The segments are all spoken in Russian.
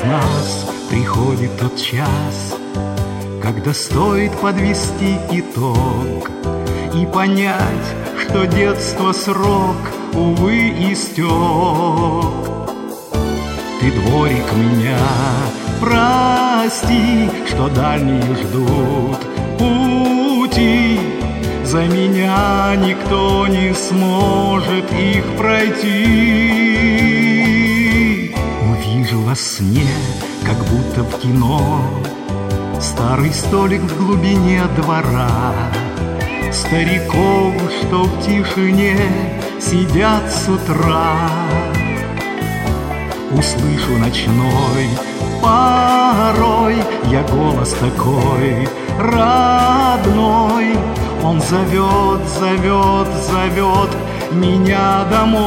нас приходит тот час, когда стоит подвести итог и понять, что детство срок, увы, истек. Ты, дворик, меня прости, что дальние ждут пути. За меня никто не сможет их пройти. Увижу во сне, как будто в кино, старый столик в глубине двора, стариков, что в тишине сидят с утра. Услышу ночной порой я голос такой родной. Он зовет, зовет, зовет меня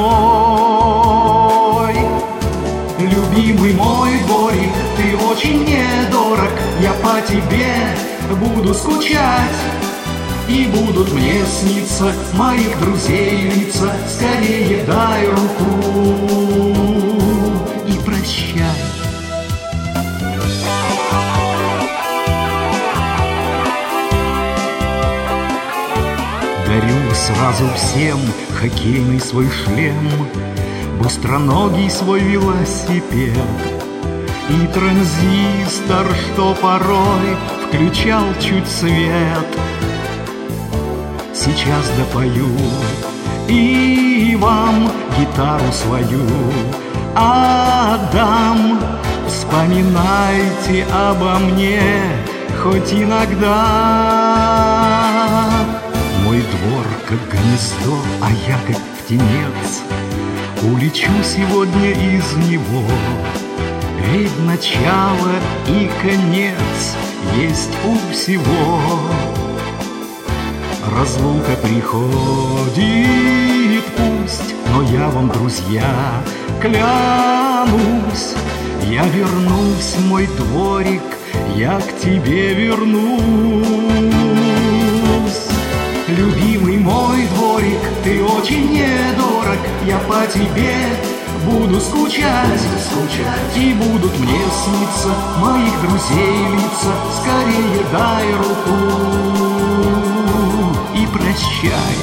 домой. Любимый мой дворик, ты очень недорог, я по тебе буду скучать. И будут мне сниться моих друзей лица. Скорее дай руку и прощай. Дарю сразу всем хоккейный свой шлем, быстроногий свой велосипед и транзистор, что порой включал чуть свет. Сейчас допою и вам гитару свою отдам. Вспоминайте обо мне хоть иногда. Мой двор как гнездо, а я как птенец улечу сегодня из него. Ведь начало и конец есть у всего. Разлука приходит пусть, но я вам, друзья, клянусь, я вернусь, мой дворик, я к тебе вернусь. Любимый мой дворик, ты очень недорог, я по тебе буду скучать, и будут мне сниться моих друзей лица. Скорее дай руку и прощай.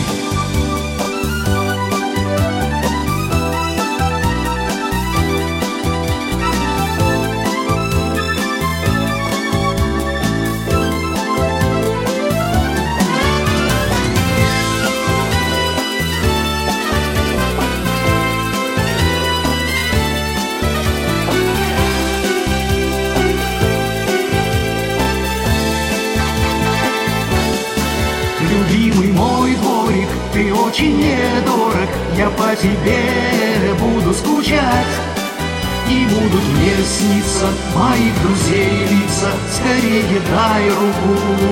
Любимый мой дворик, ты очень недорог, я по тебе буду скучать. И будут мне сниться моих друзей лица. Скорее дай руку.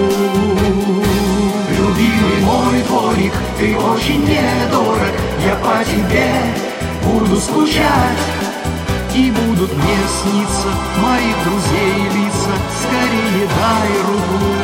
Любимый мой дворик, ты очень недорог, я по тебе буду скучать. И будут мне сниться моих друзей лица. Скорее дай руку.